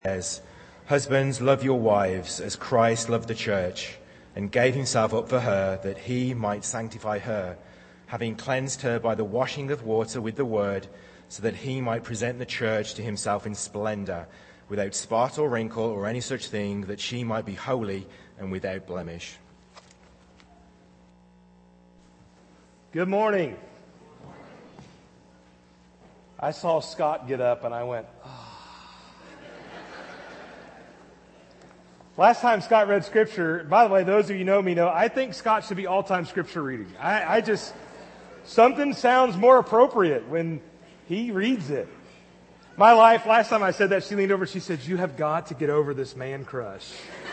says, "Husbands, love your wives as Christ loved the church and gave himself up for her, that he might sanctify her, having cleansed her by the washing of water with the word, so that he might present the church to himself in splendor, without spot or wrinkle or any such thing, that she might be holy and without blemish." Good morning. I saw Scott get up and I went, oh. Last time Scott read Scripture, by the way, those of you who know me know, I think Scott should be all-time Scripture reading. I just, something sounds more appropriate when he reads it. My wife, last time I said that, she leaned over, she said, "You have got to get over this man crush."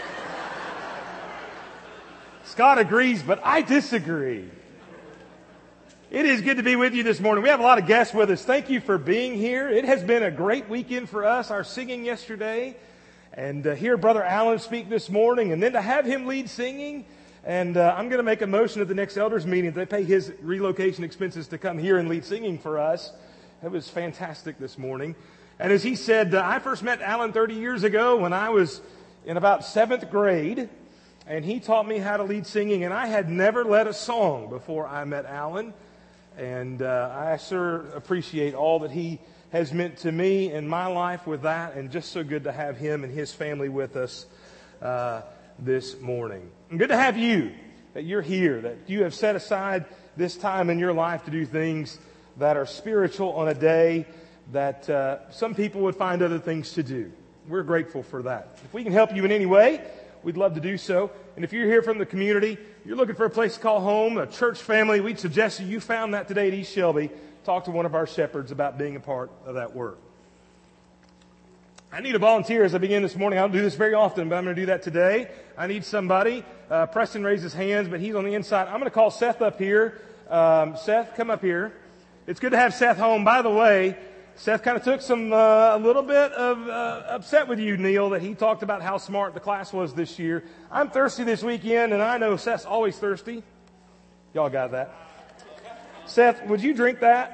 Scott agrees, but I disagree. It is good to be with you this morning. We have a lot of guests with us. Thank you for being here. It has been a great weekend for us, our singing yesterday. And hear Brother Allen speak this morning, and then to have him lead singing. And I'm going to make a motion at the next elders meeting. They pay his relocation expenses to come here and lead singing for us. It was fantastic this morning. And as he said, I first met Allen 30 years ago when I was in about 7th grade. And he taught me how to lead singing. And I had never led a song before I met Allen. And I sure appreciate all that he has meant to me in my life with that, and just so good to have him and his family with us this morning. And good to have you, that you're here, that you have set aside this time in your life to do things that are spiritual on a day that some people would find other things to do. We're grateful for that. If we can help you in any way, we'd love to do so. And if you're here from the community, you're looking for a place to call home, a church family, we'd suggest you found that today at East Shelby. Talk to one of our shepherds about being a part of that work. I need a volunteer as I begin this morning. I don't do this very often, but I'm going to do that today. I need somebody. Preston raised his hands, but he's on the inside. I'm going to call Seth up here. Seth, come up here. It's good to have Seth home. By the way, Seth kind of took a little bit of upset with you, Neil, that he talked about how smart the class was this year. I'm thirsty this weekend, and I know Seth's always thirsty. Y'all got that? Seth, would you drink that?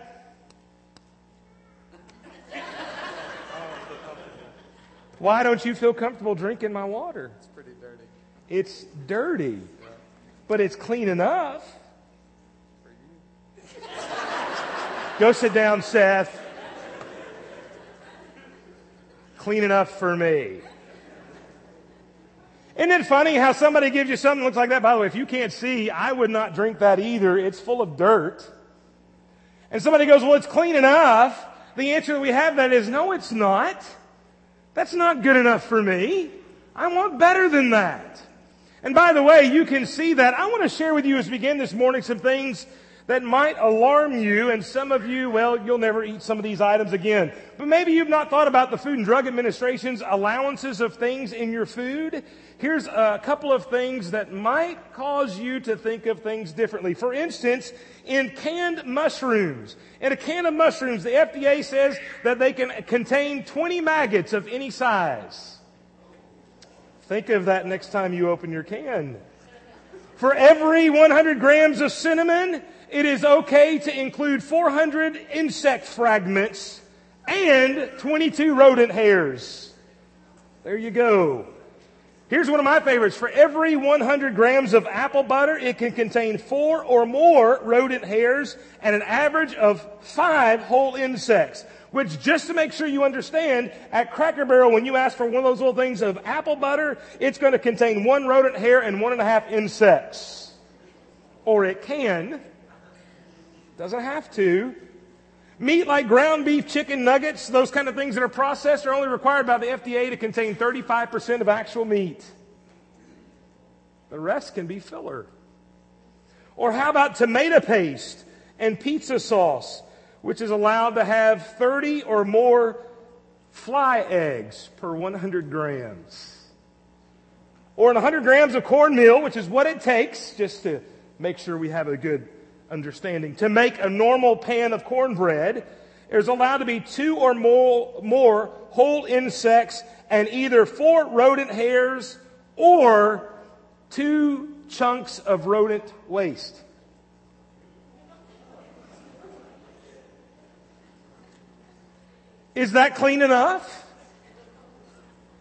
Why don't you feel comfortable drinking my water? It's pretty dirty. It's dirty, but it's clean enough. For you. Go sit down, Seth. Clean enough for me. Isn't it funny how somebody gives you something that looks like that? By the way, if you can't see, I would not drink that either. It's full of dirt. And somebody goes, "Well, it's clean enough." The answer that we have that is, no, it's not. That's not good enough for me. I want better than that. And by the way, you can see that. I want to share with you as we begin this morning some things that might alarm you, and some of you, well, you'll never eat some of these items again. But maybe you've not thought about the Food and Drug Administration's allowances of things in your food. Here's a couple of things that might cause you to think of things differently. For instance, in canned mushrooms. In a can of mushrooms, the FDA says that they can contain 20 maggots of any size. Think of that next time you open your can. For every 100 grams of cinnamon, it is okay to include 400 insect fragments and 22 rodent hairs. There you go. Here's one of my favorites. For every 100 grams of apple butter, it can contain 4 or more rodent hairs and an average of 5 whole insects. Which, just to make sure you understand, at Cracker Barrel, when you ask for one of those little things of apple butter, it's going to contain 1 rodent hair and 1.5 insects. Or it can. Doesn't have to. Meat like ground beef, chicken nuggets, those kind of things that are processed are only required by the FDA to contain 35% of actual meat. The rest can be filler. Or how about tomato paste and pizza sauce, which is allowed to have 30 or more fly eggs per 100 grams. Or in 100 grams of cornmeal, which is what it takes, just to make sure we have a good understanding, to make a normal pan of cornbread, there's allowed to be 2 or more whole insects and either 4 rodent hairs or 2 chunks of rodent waste. Is that clean enough?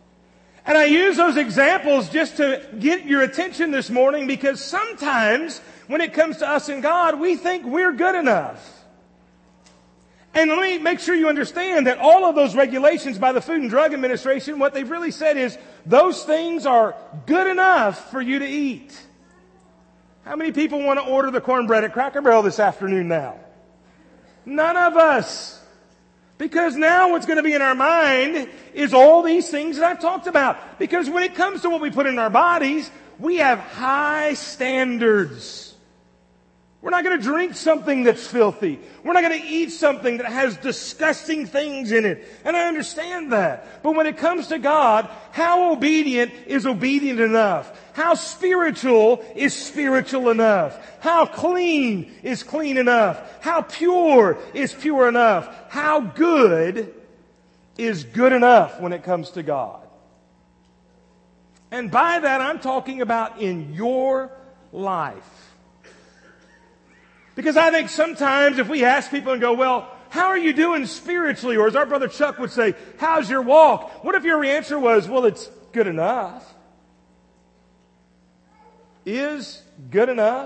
I use those examples just to get your attention this morning because sometimes when it comes to us and God, we think we're good enough. And let me make sure you understand that all of those regulations by the Food and Drug Administration, what they've really said is those things are good enough for you to eat. How many people want to order the cornbread at Cracker Barrel this afternoon now? None of us. Because now what's going to be in our mind is all these things that I've talked about. Because when it comes to what we put in our bodies, we have high standards. We're not going to drink something that's filthy. We're not going to eat something that has disgusting things in it. And I understand that. But when it comes to God, how obedient is obedient enough? How spiritual is spiritual enough? How clean is clean enough? How pure is pure enough? How good is good enough when it comes to God? And by that, I'm talking about in your life. Because I think sometimes if we ask people and go, well, how are you doing spiritually? Or as our brother Chuck would say, how's your walk? What if your answer was, well, it's good enough? Is good enough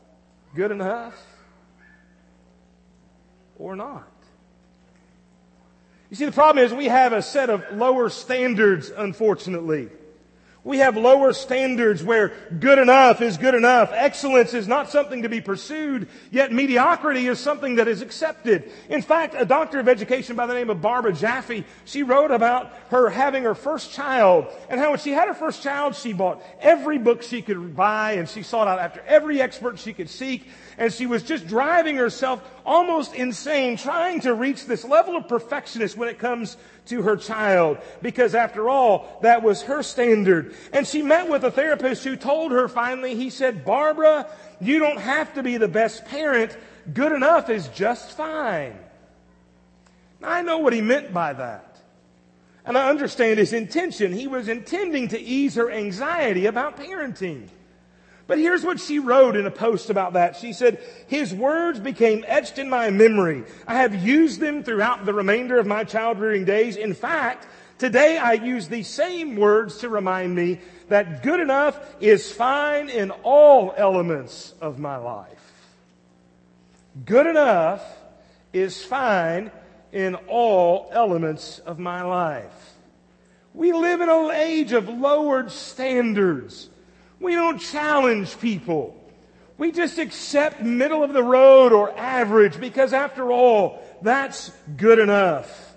or not? You see, the problem is we have a set of lower standards, unfortunately. We have lower standards where good enough is good enough. Excellence is not something to be pursued, yet mediocrity is something that is accepted. In fact, a doctor of education by the name of Barbara Jaffe, she wrote about her having her first child and how when she had her first child, she bought every book she could buy and she sought out after every expert she could seek. And she was just driving herself almost insane trying to reach this level of perfectionist when it comes to her child. Because after all, that was her standard. And she met with a therapist who told her finally, he said, Barbara, you don't have to be the best parent. Good enough is just fine. Now, I know what he meant by that. And I understand his intention. He was intending to ease her anxiety about parenting. But here's what she wrote in a post about that. She said, his words became etched in my memory. I have used them throughout the remainder of my child-rearing days. In fact, today I use these same words to remind me that good enough is fine in all elements of my life. Good enough is fine in all elements of my life. We live in an age of lowered standards. We don't challenge people. We just accept middle of the road or average because after all, that's good enough.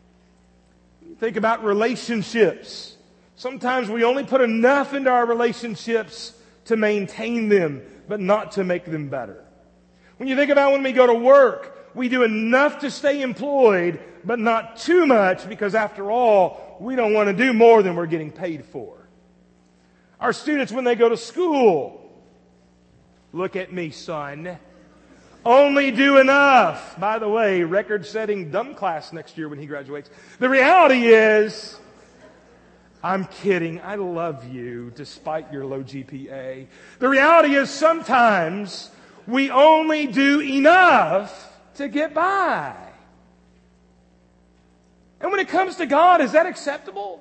Think about relationships. Sometimes we only put enough into our relationships to maintain them, but not to make them better. When you think about when we go to work, we do enough to stay employed, but not too much because after all, we don't want to do more than we're getting paid for. Our students, when they go to school, look at me, son, only do enough. By the way, record-setting dumb class next year when he graduates. The reality is, I'm kidding. I love you despite your low GPA. The reality is sometimes we only do enough to get by. And when it comes to God, is that acceptable?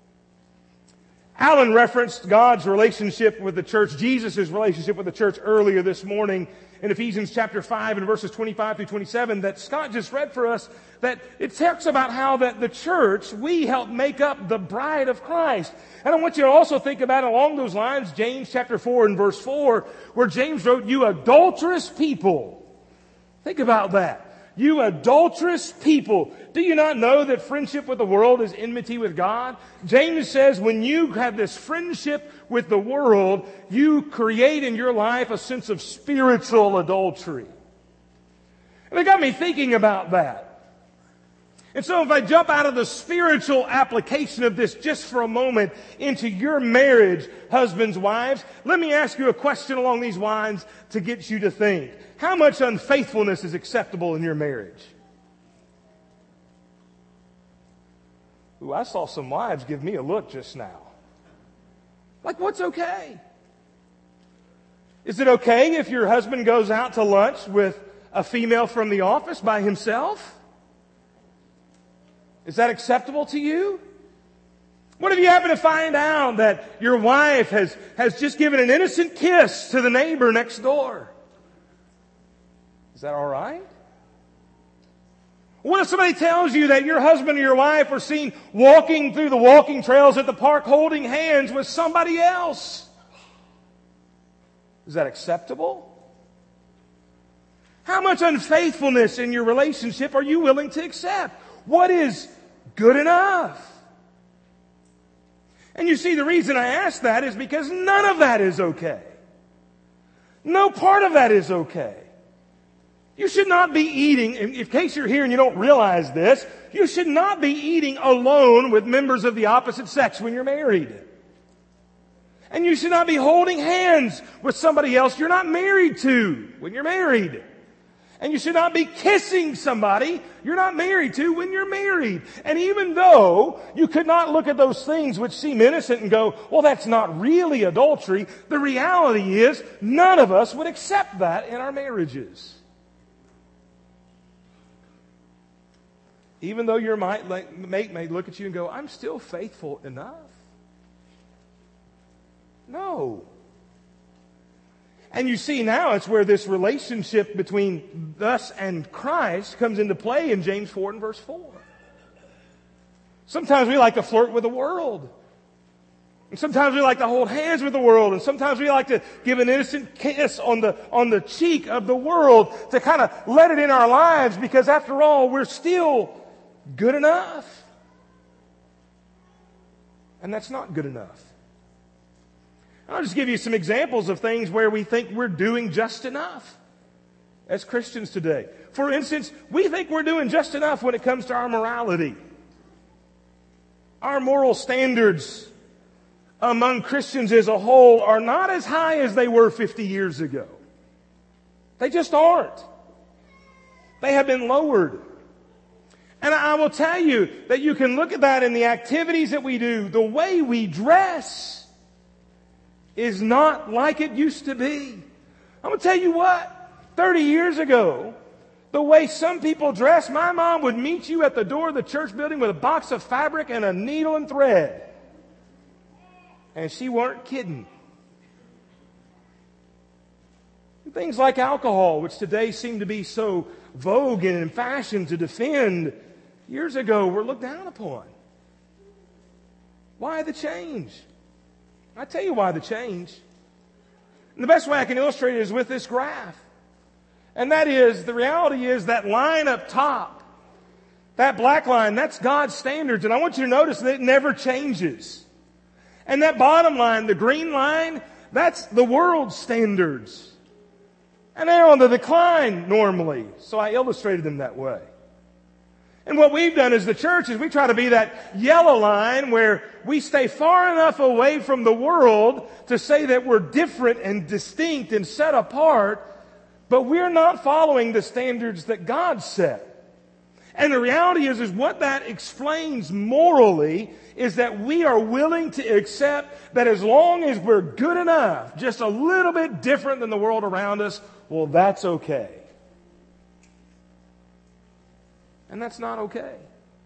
Alan referenced God's relationship with the church, Jesus' relationship with the church earlier this morning in Ephesians chapter 5 and verses 25 through 27 that Scott just read for us, that it talks about how that the church, we help make up the bride of Christ. And I want you to also think about along those lines, James chapter 4 and verse 4, where James wrote, you adulterous people. Think about that. You adulterous people, do you not know that friendship with the world is enmity with God? James says when you have this friendship with the world, you create in your life a sense of spiritual adultery. And it got me thinking about that. And so if I jump out of the spiritual application of this just for a moment into your marriage, husbands, wives, let me ask you a question along these lines to get you to think. How much unfaithfulness is acceptable in your marriage? Ooh, I saw some wives give me a look just now. Like, what's okay? Is it okay if your husband goes out to lunch with a female from the office by himself? Is that acceptable to you? What if you happen to find out that your wife has just given an innocent kiss to the neighbor next door? Is that all right? What if somebody tells you that your husband or your wife are seen walking through the walking trails at the park holding hands with somebody else? Is that acceptable? How much unfaithfulness in your relationship are you willing to accept? What is good enough? And you see, the reason I ask that is because none of that is okay. No part of that is okay. You should not be eating, in case you're here and you don't realize this, you should not be eating alone with members of the opposite sex when you're married. And you should not be holding hands with somebody else you're not married to when you're married. And you should not be kissing somebody you're not married to when you're married. And even though you could not look at those things which seem innocent and go, well, that's not really adultery, the reality is none of us would accept that in our marriages. Even though your mate may look at you and go, I'm still faithful enough. No. And you see now it's where this relationship between us and Christ comes into play in James 4 and verse 4. Sometimes we like to flirt with the world. And sometimes we like to hold hands with the world. And sometimes we like to give an innocent kiss on the cheek of the world to kind of let it in our lives because after all, we're still good enough. And that's not good enough. I'll just give you some examples of things where we think we're doing just enough as Christians today. For instance, we think we're doing just enough when it comes to our morality. Our moral standards among Christians as a whole are not as high as they were 50 years ago. They just aren't. They have been lowered. And I will tell you that you can look at that in the activities that we do, the way we dress is not like it used to be. I'm going to tell you what, 30 years ago, the way some people dress, my mom would meet you at the door of the church building with a box of fabric and a needle and thread. And she weren't kidding. Things like alcohol, which today seem to be so vogue and in fashion to defend, years ago were looked down upon. Why the change? I tell you why the change. And the best way I can illustrate it is with this graph. And that is, the reality is that line up top, that black line, that's God's standards. And I want you to notice that it never changes. And that bottom line, the green line, that's the world's standards. And they're on the decline normally. So I illustrated them that way. And what we've done as the church is we try to be that yellow line where we stay far enough away from the world to say that we're different and distinct and set apart, but we're not following the standards that God set. And the reality is what that explains morally is that we are willing to accept that as long as we're good enough, just a little bit different than the world around us, well, that's okay. And that's not okay.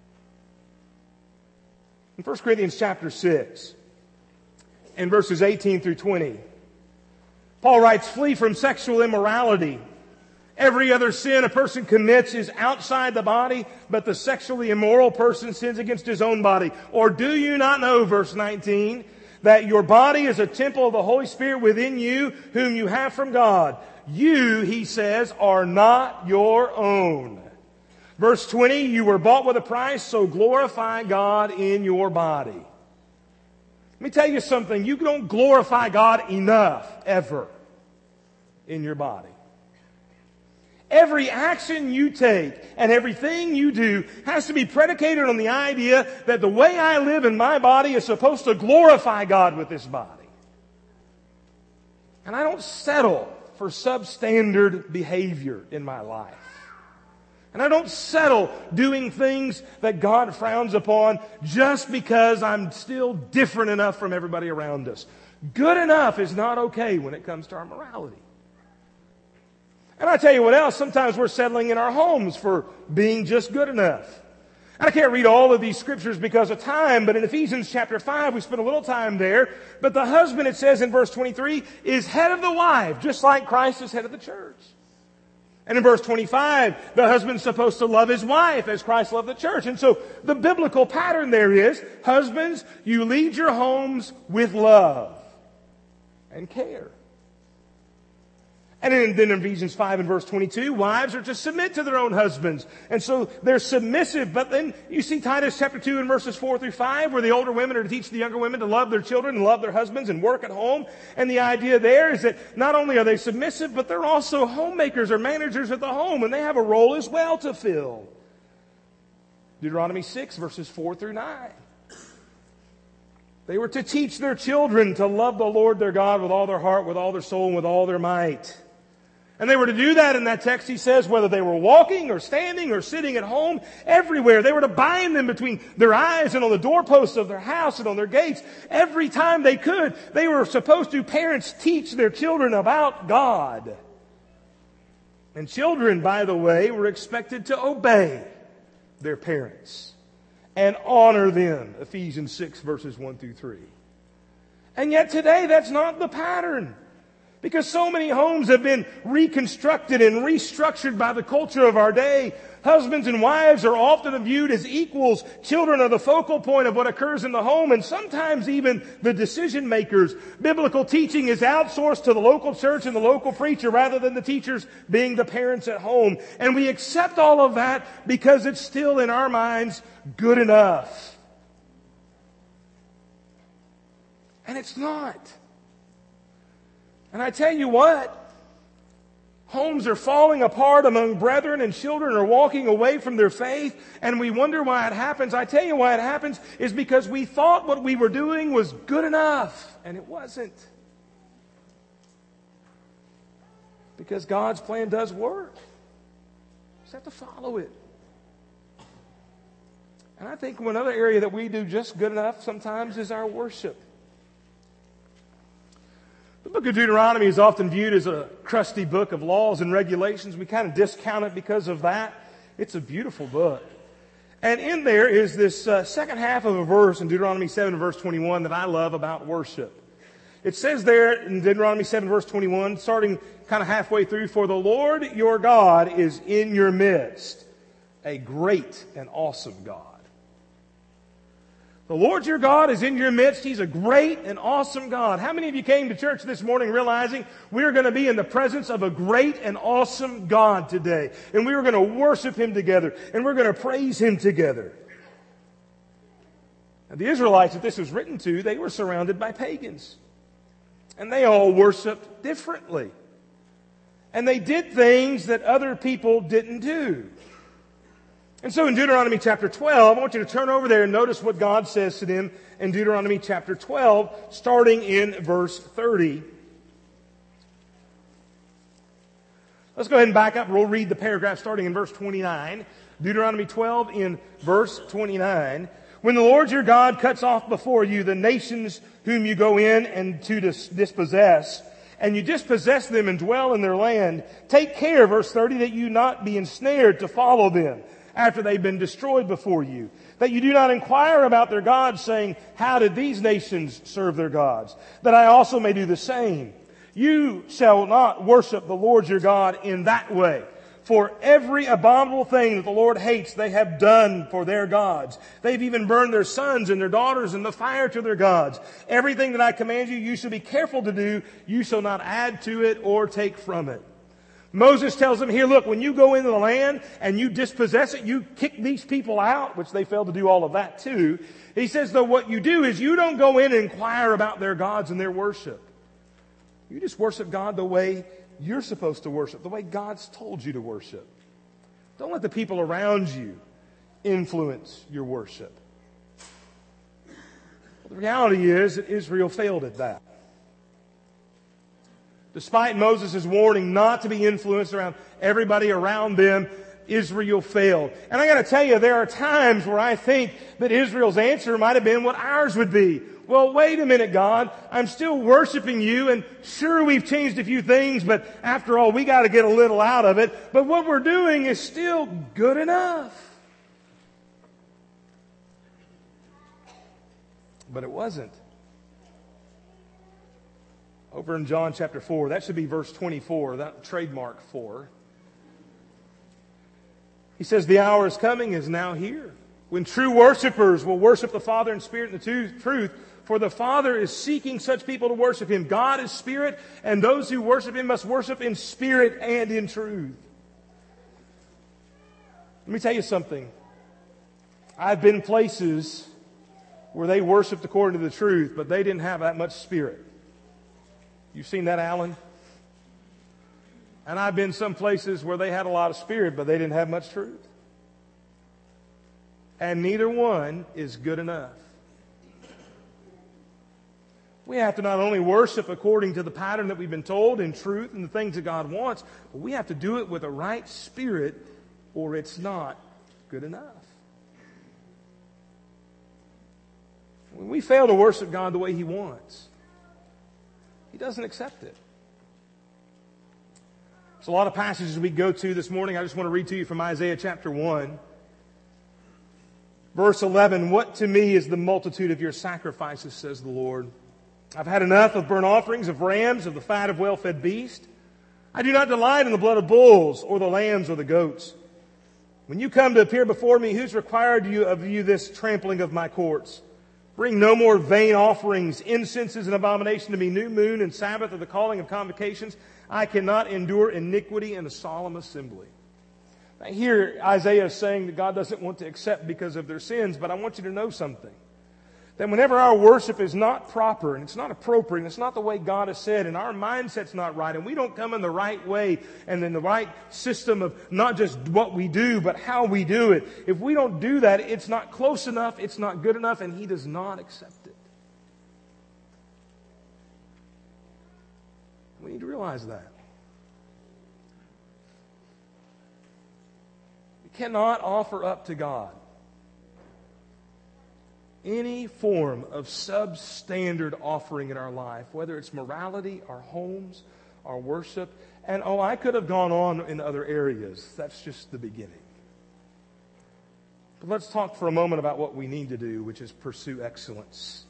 In 1 Corinthians chapter 6, in verses 18 through 20, Paul writes, flee from sexual immorality. Every other sin a person commits is outside the body, but the sexually immoral person sins against his own body. Or do you not know, verse 19, that your body is a temple of the Holy Spirit within you, whom you have from God? You, he says, are not your own. Verse 20, you were bought with a price, so glorify God in your body. Let me tell you something. You don't glorify God enough, ever, in your body. Every action you take and everything you do has to be predicated on the idea that the way I live in my body is supposed to glorify God with this body. And I don't settle for substandard behavior in my life. And I don't settle doing things that God frowns upon just because I'm still different enough from everybody around us. Good enough is not okay when it comes to our morality. And I tell you what else, sometimes we're settling in our homes for being just good enough. And I can't read all of these scriptures because of time, but in Ephesians chapter 5, we spent a little time there. But the husband, it says in verse 23, is head of the wife, just like Christ is head of the church. And in verse 25, the husband's supposed to love his wife as Christ loved the church. And so the biblical pattern there is, husbands, you lead your homes with love and care. And then in Ephesians 5 and verse 22, wives are to submit to their own husbands. And so they're submissive. But then you see Titus chapter 2 and verses 4 through 5, where the older women are to teach the younger women to love their children and love their husbands and work at home. And the idea there is that not only are they submissive, but they're also homemakers or managers of the home. And they have a role as well to fill. Deuteronomy 6 verses 4 through 9. They were to teach their children to love the Lord their God with all their heart, with all their soul, and with all their might. And they were to do that in that text, he says, whether they were walking or standing or sitting at home, everywhere. They were to bind them between their eyes and on the doorposts of their house and on their gates every time they could. They were supposed to, parents, teach their children about God. And children, by the way, were expected to obey their parents and honor them. Ephesians 6 verses 1 through 3. And yet today that's not the pattern. Because so many homes have been reconstructed and restructured by the culture of our day. Husbands and wives are often viewed as equals. Children are the focal point of what occurs in the home, and sometimes even the decision makers. Biblical teaching is outsourced to the local church and the local preacher rather than the teachers being the parents at home. And we accept all of that because it's still in our minds good enough. And it's not. And I tell you what, homes are falling apart among brethren and children are walking away from their faith, and we wonder why it happens. I tell you why it happens is because we thought what we were doing was good enough, and it wasn't. Because God's plan does work. You just have to follow it. And I think another area that we do just good enough sometimes is our worship. The book of Deuteronomy is often viewed as a crusty book of laws and regulations. We kind of discount it because of that. It's a beautiful book. And in there is this second half of a verse in Deuteronomy 7 verse 21 that I love about worship. It says there in Deuteronomy 7 verse 21, starting kind of halfway through, "For the Lord your God is in your midst, a great and awesome God." The Lord your God is in your midst. He's a great and awesome God. How many of you came to church this morning realizing we're going to be in the presence of a great and awesome God today? And we were going to worship Him together. And we're going to praise Him together. Now, the Israelites that this was written to, they were surrounded by pagans. And they all worshiped differently. And they did things that other people didn't do. And so in Deuteronomy chapter 12, I want you to turn over there and notice what God says to them in Deuteronomy chapter 12, starting in verse 30. Let's go ahead and back up. We'll read the paragraph starting in verse 29. Deuteronomy 12 in verse 29. "When the Lord your God cuts off before you the nations whom you go in and to dispossess, and you dispossess them and dwell in their land, take care," verse 30, "that you not be ensnared to follow them after they've been destroyed before you. That you do not inquire about their gods, saying, how did these nations serve their gods? That I also may do the same. You shall not worship the Lord your God in that way. For every abominable thing that the Lord hates, they have done for their gods. They've even burned their sons and their daughters in the fire to their gods. Everything that I command you, you shall be careful to do. You shall not add to it or take from it." Moses tells them here, look, when you go into the land and you dispossess it, you kick these people out, which they failed to do all of that too. He says, though, what you do is you don't go in and inquire about their gods and their worship. You just worship God the way you're supposed to worship, the way God's told you to worship. Don't let the people around you influence your worship. Well, the reality is that Israel failed at that. Despite Moses' warning not to be influenced around everybody around them, Israel failed. And I got to tell you, there are times where I think that Israel's answer might have been what ours would be. Well, wait a minute, God. I'm still worshiping you, and sure, we've changed a few things, but after all, we got to get a little out of it. But what we're doing is still good enough. But it wasn't. Over in John chapter 4, that should be verse 24, that trademark 4. He says, the hour is coming, is now here, when true worshipers will worship the Father in spirit and the truth, for the Father is seeking such people to worship Him. God is spirit, and those who worship Him must worship in spirit and in truth. Let me tell you something. I've been places where they worshiped according to the truth, but they didn't have that much spirit. You've seen that, Alan? And I've been some places where they had a lot of spirit, but they didn't have much truth. And neither one is good enough. We have to not only worship according to the pattern that we've been told in truth and the things that God wants, but we have to do it with a right spirit, or it's not good enough. When we fail to worship God the way He wants, He doesn't accept it. There's a lot of passages we go to this morning. I just want to read to you from Isaiah chapter 1. Verse 11, what to me is the multitude of your sacrifices, says the Lord. I've had enough of burnt offerings, of rams, of the fat of well-fed beasts. I do not delight in the blood of bulls, or the lambs, or the goats. When you come to appear before me, who's required of you this trampling of my courts? Bring no more vain offerings. Incense is an abomination to me. New moon and Sabbath are the calling of convocations. I cannot endure iniquity in a solemn assembly. Now here Isaiah is saying that God doesn't want to accept because of their sins, but I want you to know something. That whenever our worship is not proper, and it's not appropriate, and it's not the way God has said, and our mindset's not right, and we don't come in the right way, and in the right system of not just what we do, but how we do it. If we don't do that, it's not close enough, it's not good enough, and He does not accept it. We need to realize that. We cannot offer up to God any form of substandard offering in our life, whether it's morality, our homes, our worship. And I could have gone on in other areas. That's just the beginning. But let's talk for a moment about what we need to do, which is pursue excellence.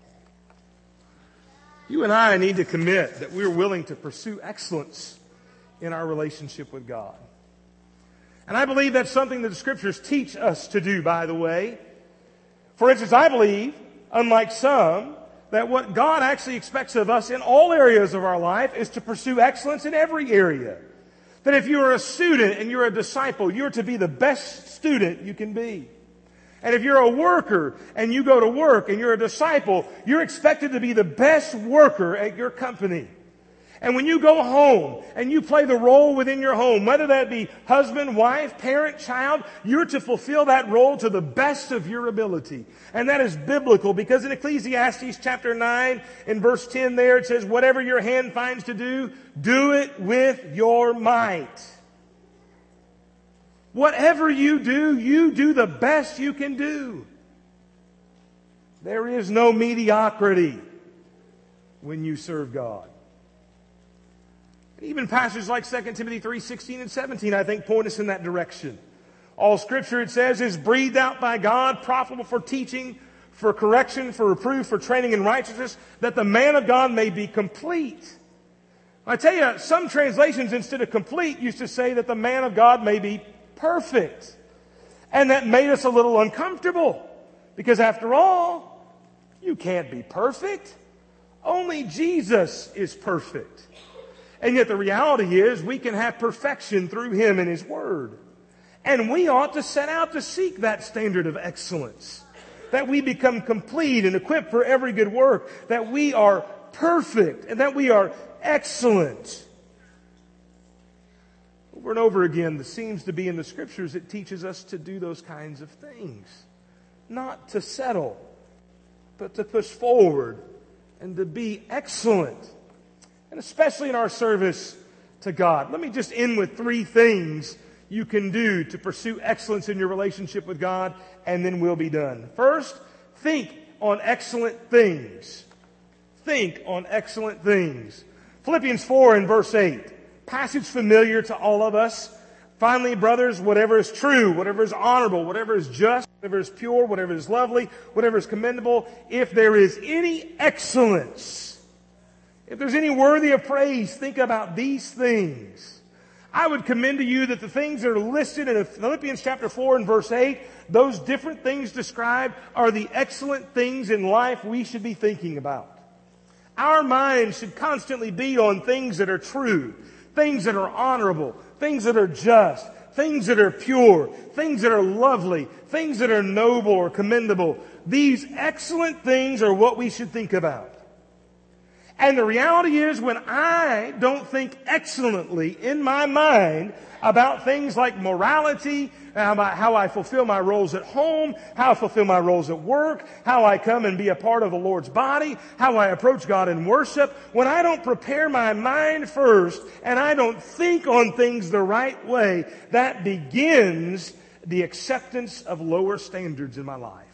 You and I need to commit that we're willing to pursue excellence in our relationship with God. And I believe that's something that the Scriptures teach us to do, by the way. For instance, I believe, unlike some, that what God actually expects of us in all areas of our life is to pursue excellence in every area. That if you're a student and you're a disciple, you're to be the best student you can be. And if you're a worker and you go to work and you're a disciple, you're expected to be the best worker at your company. And when you go home and you play the role within your home, whether that be husband, wife, parent, child, you're to fulfill that role to the best of your ability. And that is biblical, because in Ecclesiastes chapter 9 in verse 10 there it says, whatever your hand finds to do, do it with your might. Whatever you do the best you can do. There is no mediocrity when you serve God. Even passages like 2 Timothy 3:16 and 17, I think, point us in that direction. All Scripture, it says, is breathed out by God, profitable for teaching, for correction, for reproof, for training in righteousness, that the man of God may be complete. I tell you, some translations, instead of complete, used to say that the man of God may be perfect. And that made us a little uncomfortable. Because after all, you can't be perfect. Only Jesus is perfect. And yet the reality is we can have perfection through Him and His Word. And we ought to set out to seek that standard of excellence. That we become complete and equipped for every good work. That we are perfect and that we are excellent. Over and over again, there seems to be in the Scriptures it teaches us to do those kinds of things. Not to settle, but to push forward and to be excellent. And especially in our service to God. Let me just end with 3 things you can do to pursue excellence in your relationship with God, and then we'll be done. First, think on excellent things. Think on excellent things. Philippians 4 and verse 8. Passage familiar to all of us. Finally, brothers, whatever is true, whatever is honorable, whatever is just, whatever is pure, whatever is lovely, whatever is commendable, if there is any excellence, if there's any worthy of praise, think about these things. I would commend to you that the things that are listed in Philippians chapter 4 and verse 8, those different things described are the excellent things in life we should be thinking about. Our minds should constantly be on things that are true, things that are honorable, things that are just, things that are pure, things that are lovely, things that are noble or commendable. These excellent things are what we should think about. And the reality is, when I don't think excellently in my mind about things like morality, about how I fulfill my roles at home, how I fulfill my roles at work, how I come and be a part of the Lord's body, how I approach God in worship, when I don't prepare my mind first and I don't think on things the right way, that begins the acceptance of lower standards in my life.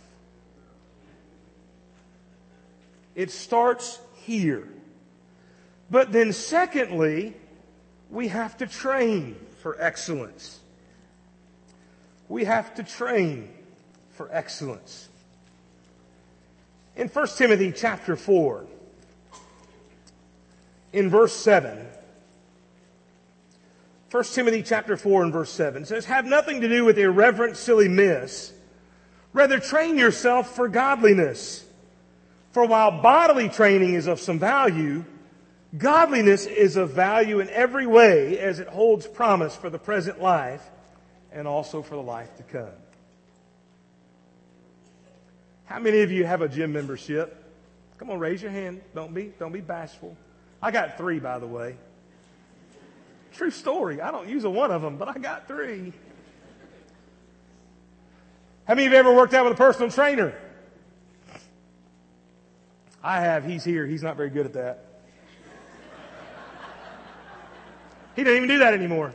It starts here. But then secondly, we have to train for excellence. We have to train for excellence. In 1 Timothy chapter 4, in verse 7, 1 Timothy chapter 4 and verse 7 says, "Have nothing to do with irreverent, silly myths. Rather train yourself for godliness. For while bodily training is of some value, godliness is of value in every way as it holds promise for the present life and also for the life to come." How many of you have a gym membership? Come on, raise your hand. Don't be bashful. I got 3, by the way. True story. I don't use one of them, but I got 3. How many of you ever worked out with a personal trainer? I have. He's here. He's not very good at that. He doesn't even do that anymore.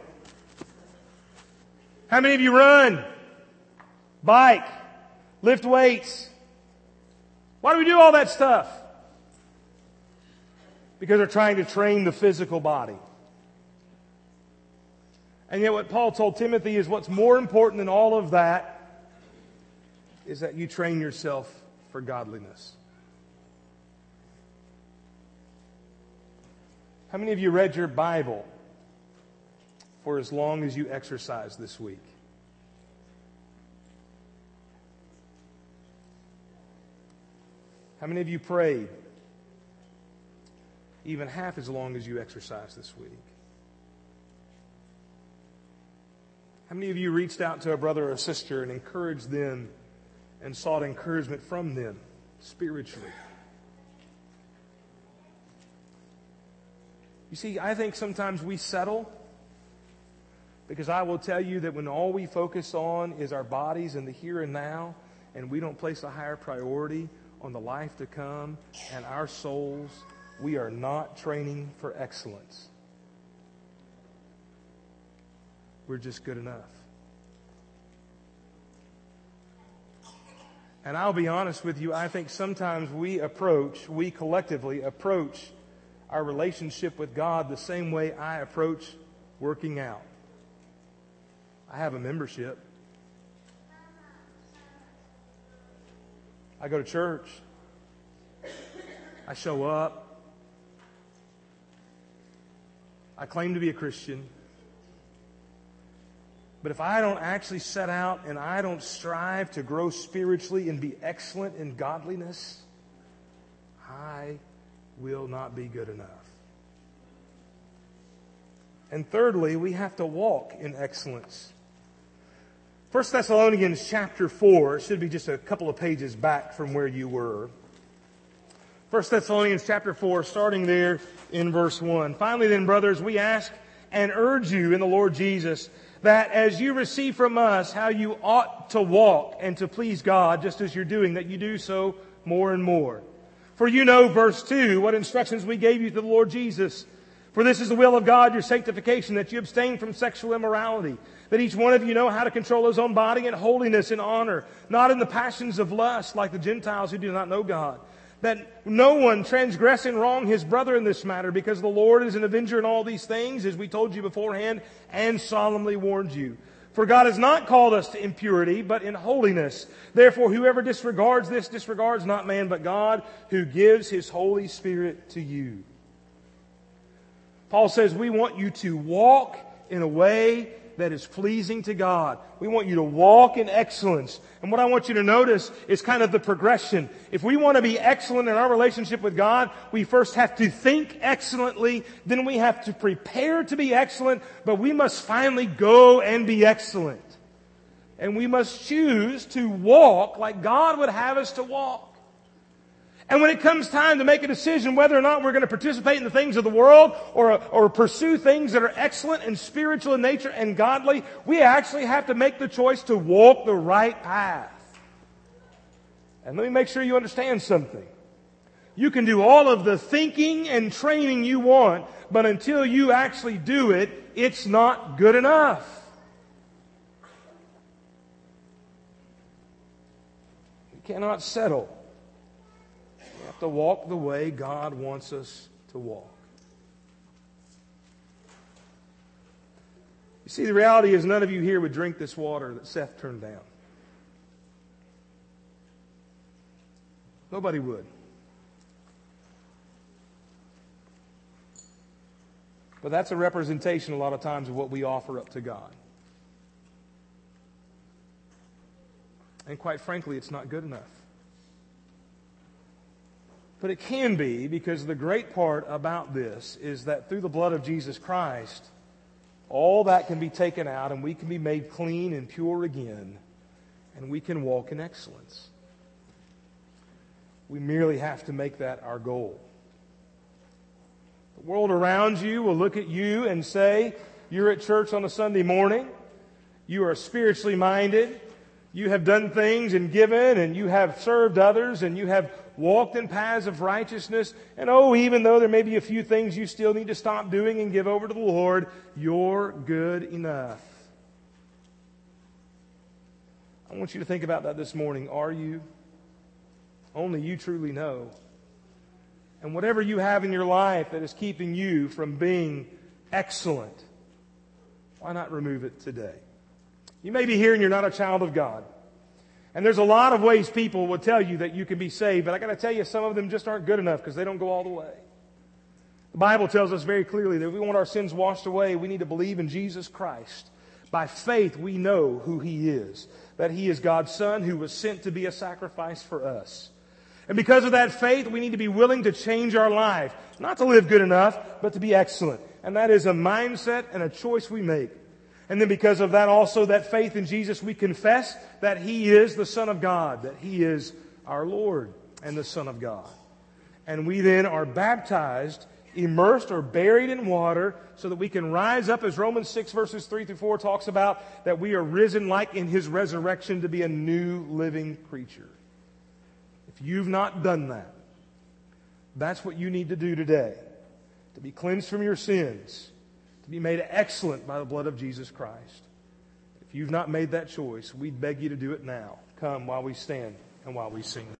How many of you run, bike, lift weights? Why do we do all that stuff? Because they're trying to train the physical body. And yet what Paul told Timothy is what's more important than all of that is that you train yourself for godliness. How many of you read your Bible for as long as you exercised this week? How many of you prayed even half as long as you exercised this week? How many of you reached out to a brother or a sister and encouraged them and sought encouragement from them spiritually? You see, I think sometimes we settle, because I will tell you that when all we focus on is our bodies and the here and now, and we don't place a higher priority on the life to come and our souls, we are not training for excellence. We're just good enough. And I'll be honest with you, I think sometimes we collectively approach our relationship with God the same way I approach working out. I have a membership. I go to church. I show up. I claim to be a Christian. But if I don't actually set out and I don't strive to grow spiritually and be excellent in godliness, I will not be good enough. And thirdly, we have to walk in excellence. 1 Thessalonians chapter 4, it should be just a couple of pages back from where you were. 1 Thessalonians chapter 4, starting there in verse 1. "Finally then, brothers, we ask and urge you in the Lord Jesus that as you receive from us how you ought to walk and to please God, just as you're doing, that you do so more and more. For you know, verse 2, what instructions we gave you to the Lord Jesus. For this is the will of God, your sanctification, that you abstain from sexual immorality, that each one of you know how to control his own body in holiness and honor, not in the passions of lust like the Gentiles who do not know God, that no one transgress and wrong his brother in this matter, because the Lord is an avenger in all these things, as we told you beforehand and solemnly warned you. For God has not called us to impurity, but in holiness. Therefore, whoever disregards this disregards not man, but God, who gives His Holy Spirit to you. Paul says we want you to walk in a way that is pleasing to God. We want you to walk in excellence. And what I want you to notice is kind of the progression. If we want to be excellent in our relationship with God, we first have to think excellently, then we have to prepare to be excellent, but we must finally go and be excellent. And we must choose to walk like God would have us to walk. And when it comes time to make a decision whether or not we're going to participate in the things of the world or pursue things that are excellent and spiritual in nature and godly, we actually have to make the choice to walk the right path. And let me make sure you understand something. You can do all of the thinking and training you want, but until you actually do it, it's not good enough. We cannot settle. We have to walk the way God wants us to walk. You see, the reality is none of you here would drink this water that Seth turned down. Nobody would. But that's a representation a lot of times of what we offer up to God. And quite frankly, it's not good enough. But it can be, because the great part about this is that through the blood of Jesus Christ, all that can be taken out and we can be made clean and pure again, and we can walk in excellence. We merely have to make that our goal. The world around you will look at you and say, you're at church on a Sunday morning, you are spiritually minded, you have done things and given, and you have served others, and you have walked in paths of righteousness, and even though there may be a few things you still need to stop doing and give over to the Lord, you're good enough. I want you to think about that this morning. Are you? Only you truly know. And whatever you have in your life that is keeping you from being excellent, why not remove it today? You may be here and you're not a child of God. And there's a lot of ways people will tell you that you can be saved, but I got to tell you, some of them just aren't good enough because they don't go all the way. The Bible tells us very clearly that if we want our sins washed away, we need to believe in Jesus Christ. By faith, we know who He is, that He is God's Son who was sent to be a sacrifice for us. And because of that faith, we need to be willing to change our life, not to live good enough, but to be excellent. And that is a mindset and a choice we make. And then because of that also, that faith in Jesus, we confess that He is the Son of God, that He is our Lord and the Son of God. And we then are baptized, immersed or buried in water so that we can rise up, as Romans 6 verses 3 through 4 talks about, that we are risen like in His resurrection to be a new living creature. If you've not done that, that's what you need to do today, to be cleansed from your sins, to be made excellent by the blood of Jesus Christ. If you've not made that choice, we beg you to do it now. Come while we stand and while we sing.